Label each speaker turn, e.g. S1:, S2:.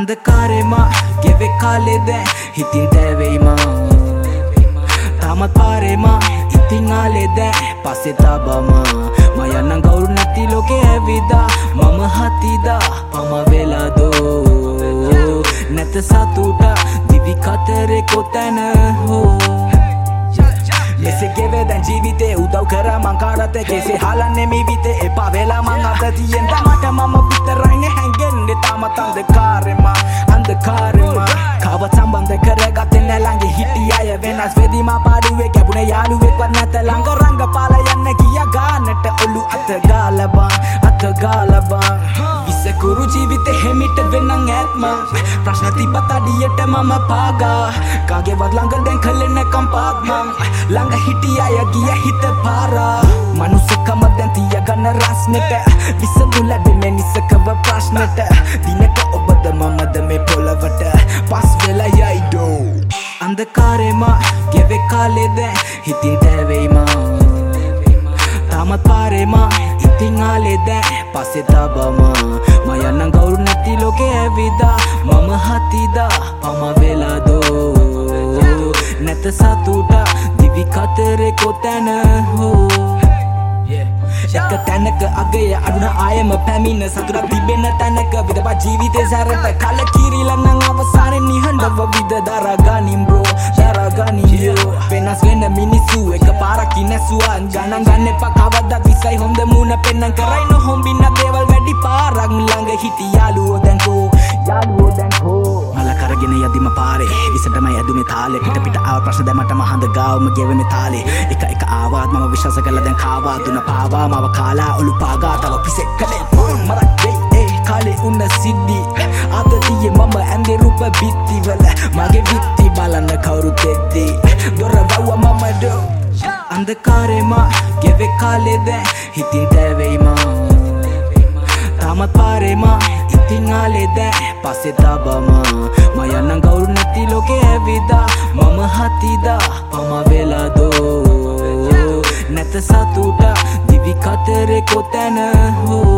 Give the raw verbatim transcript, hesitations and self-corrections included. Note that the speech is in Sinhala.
S1: अंधकारema ගෙවෙ කාලෙද හිතින් තැවෙයිමා තාමත් පාරෙමා ඉතින් ආලෙද පස්සේ තබමා මම යන්න ගෞරු නැති ලෝකේ ඇවිදා මම හතිදා පම වෙලාදෝ නැත සතුට දිවි කතරේ කොතන හෝ මෙසේ ගෙවේ දැන් ජීවිතේ උදව් කරා මං කාටද කෙසේ හලන්නේ මේ විතේ එපා වෙලා මං අත තියෙන මට මම විතරයිනේ හැංගෙන්නේ තාමත් අන්ධකාරෙමා අන්ධකාරෙමා කවද සම්බන්ධ කරගත්තේ නැ ළඟ හිටි අය වෙනස් වෙදි මා පාඩුවේ කැපුණේ යාළුවෙක්වත් නැත ළඟ රංග පාල යන්න ගියා ගානට ඔලු අත ගාලා බං අත ගාලා බං විසකුරු ජීවිතේ හැමිට වෙනන් ඇත්ම ප්‍රශ්න තිබ්බත් අඩියට මම පාගා කාගේවත් ළඟ දැන් කලේ නැකම් පාත් මං ළඟ හිටි අය ගිය හිත පාරා මනුස්සකම දැන් තියගන්න රස්නෙට විසඳු ලැබෙන්නේ නිසකව ප්‍රශ්නට දිනක ඔබද මමද මේ පොළවට පස් වෙලා යයි දෝ අන්ධකාරෙමා ගෙවෙ කාලෙද හිතින් තැවෙයිමා තාමත් පාරෙමා ඉතින් ආලෙද පස්සේ තබමා මම යන්න ගෞරු නැති ලෝකේ ඇවිදා මම හතිදා පම වෙලාදෝ නැත සතුට දිවි කතරේ කොතන හෝ එක තැනක අගය අඩුන ආයම පැමිණ සතුටක් තිබෙන තැනක විදපා ජීවිතේ සැරට කලකිරිලා නම් අවසානයේ නිහඬව විද දරාගනින් බ්‍රෝ දරාගනින් යෝ වෙනස් වෙන මිනිස්සු එක පාරක් ඉනසුවා ගණන් ගන්න එපා කවදා විසයි හොඳ මුණ පෙන්නන් කරයි නොහොම්බින්න දේවල් වැඩි පාරක් ළඟ හිටි යාළුවෝ දැන් කෝ යාළුවෝ දැන් කෝ මල කරගෙන යදිම පාරේ විසටමයි ඇදුනේ තාලේ පිට පිට ආව ප්‍රශ්න දැමට මහඳ ගාවම ගෙවෙන්නේ තාලේ එක එක ආවාත් මම විශ්වාස කළා දැන් කාවා දුන පාවා මව කාලා ඔලු පාගා තව පිසෙක් කලේ පොන් මරක් දෙයි ඒ කාලේ උන්න සිද්ධි අතතියේ මම ඇඳේ රූප බිත්ති වල මගේ බිත්ති බලන්න කවුරු තෙද්දි දොර වව්ව මම දෝ අන්ධකාරෙමා ගෙවෙ කාලෙද හිතින් තැවෙයිමා තාමත් පාරෙමා ඉතින් ආලෙද පස්සේ තබමා මම යන්න ගෞරු නැති ලෝකේ ඇවිදා මම හතිදා පම වෙලාදෝ නැත සතුට දිවි කතරේ කොතන හෝ